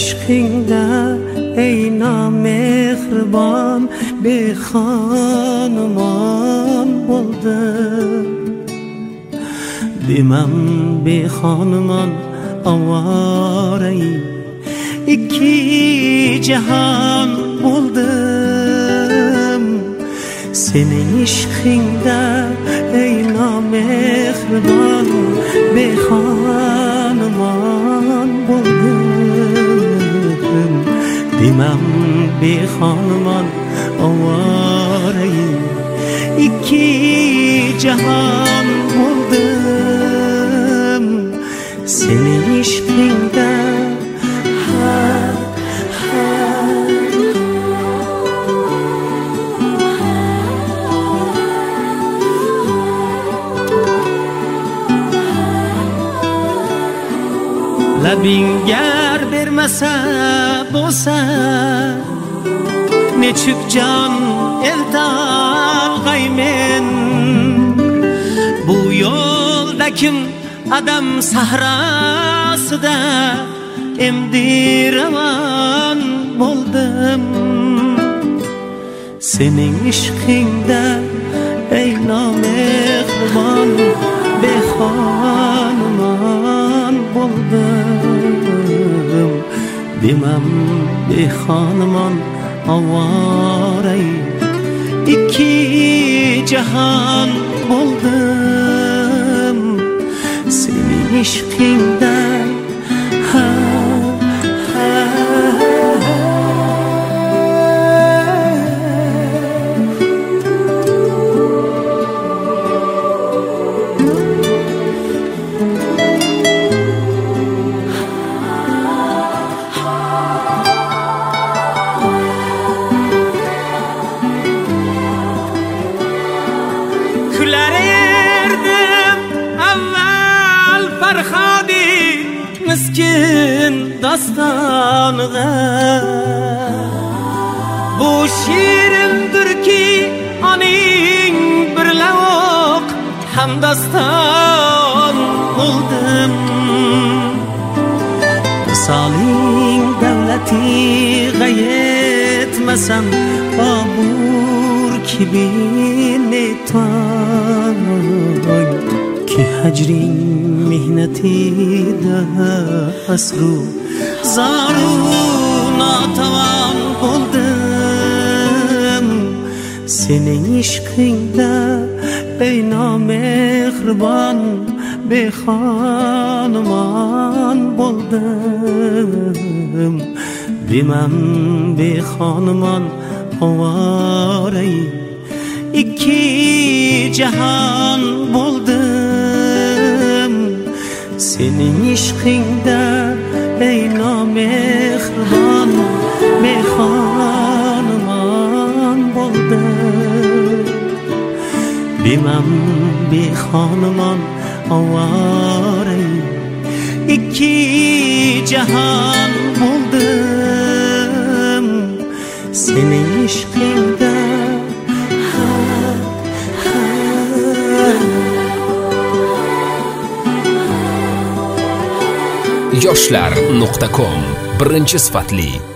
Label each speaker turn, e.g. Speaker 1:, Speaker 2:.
Speaker 1: ishqingda ey nomehribon bexonimon bo'ldim. Demam bexonimon ovorai ikki jahon bo'ldim. Sening ishqingda ey nomehribon bexonimon bo'ldim. Demam bexonimon ovorai ikki jahon bo'ldim. Sening ishqingda labingar bermasa bo'lsa nechuk jon eltolg'aymen. Bu yo'lda kim adam sahrosida endi ravon bo'ldim. Sening ishqingda ey nomehribon bexonimon bo'ldim. Demam bexonimon ovorai ikki jahon bo'ldim. Sening ishqingda miskin dostonga bu shirindirki oning bir lavq hamdaston bo'ldim. Misoling davlati g'ayetmasam babur kibine toy ki hajring mehnatida asru zaru notavon bo'ldim. Sening ishqingda ey nomehribon bexonimon bo'ldim. Demam bexonimon ovorai ikki jahon bo'ldim. Sening ishqingda ey nomehribon bexonimon bo'ldim. Demam bexonimon ovorai ikki jahon bo'ldim. Sening ishqingda
Speaker 2: yoshlar.com birinchi sifatli